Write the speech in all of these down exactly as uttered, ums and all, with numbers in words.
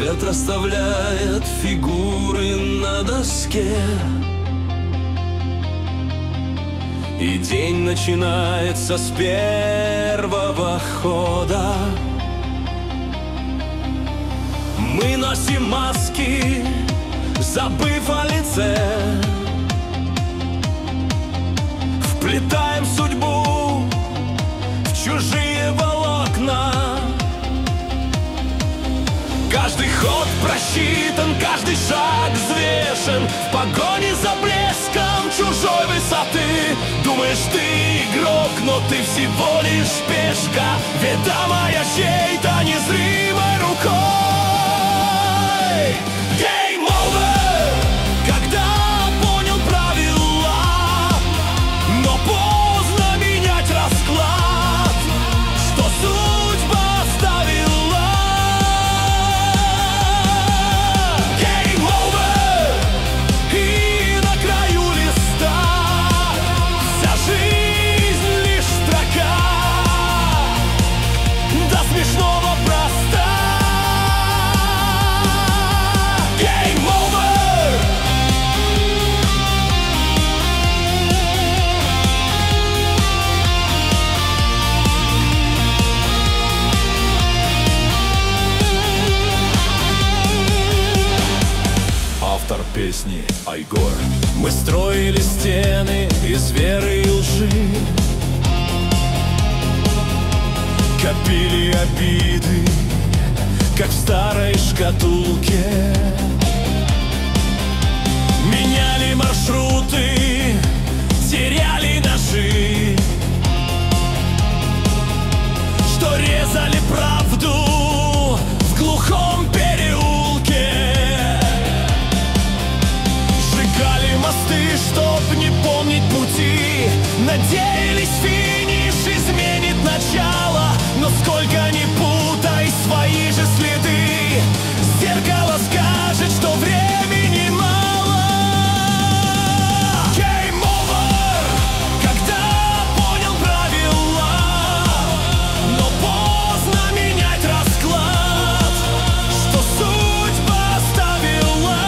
Свет расставляет фигуры на доске, и день начинается с первого хода. Мы носим маски, забыв о лице, вплетаем судьбу в чужие волокна. Каждый ход просчитан, каждый шаг взвешен в погоне за блеском чужой высоты. Думаешь, ты игрок, но ты всего лишь пешка, ведомая чьей-то незримой рукой. Game over, когда понял правила, но поздно менять расклад, что судьба оставила. Game over, и на краю листа вся жизнь лишь строка, до смешного проста. Game over. Автор песни Айгор. Мы строили стены из веры и лжи, копили обиды, как в старой шкатулке. Меняли маршруты, теряли ножи, что резали правду в глухом переулке. Сжигали мосты, чтоб не помнить пути, надеялись, финиш изменит начало. Но сколько ни путай свои же следы, зеркало скажет, что времени мало. Game over, когда понял правила, но поздно менять расклад, что судьба оставила.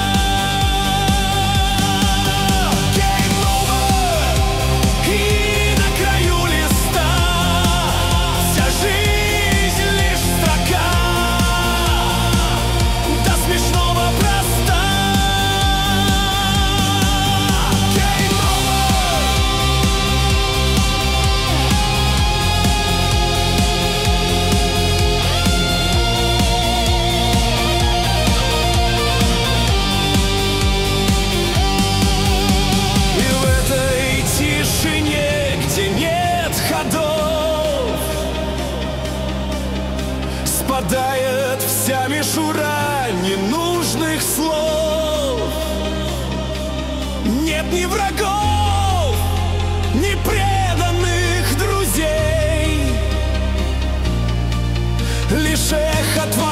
Game over, и на краю листа вся жизнь лишь строка, до смешного проста. Game over. И в этой тишине, где нет ходов, спадает вся мишура ненужных слов. Нет ни врагов, ни преданных друзей, лишь эхо твоего